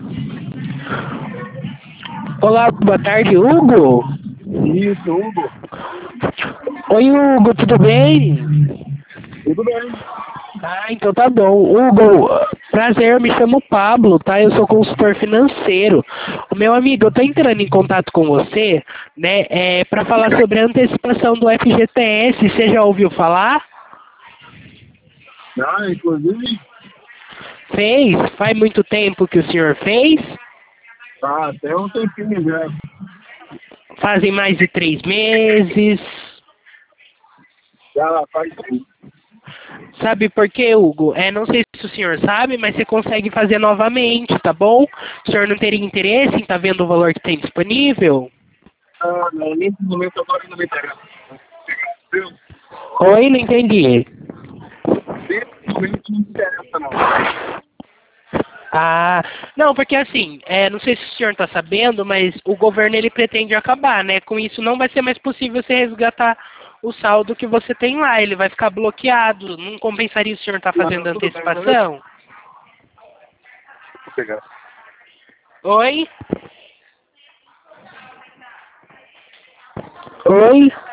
Olá, boa tarde, Hugo. Isso, Hugo. Oi, Hugo, tudo bem? Tudo bem? Ah, então tá bom. Hugo, prazer, eu me chamo Pablo, tá? Eu sou consultor financeiro. O meu amigo, eu tô entrando em contato com você, né, para falar sobre a antecipação do FGTS. Você já ouviu falar? Ah, inclusive, Fez? Faz muito tempo que o senhor fez? até um tempinho já. Fazem mais de 3 meses. Já faz tempo. Sabe por quê, Hugo? Não sei se o senhor sabe, mas você consegue fazer novamente, tá bom? O senhor não teria interesse em estar vendo o valor que tem disponível? Não, nesse momento agora não me interessa. Viu? Oi, não entendi. Nesse momento não me interessa, não. Ah, não, porque assim, não sei se o senhor está sabendo, mas o governo ele pretende acabar, né? Com isso não vai ser mais possível você resgatar o saldo que você tem lá, ele vai ficar bloqueado. Não compensaria o senhor estar fazendo Não, tudo bem, beleza? antecipação? Vou pegar. Oi? Oi?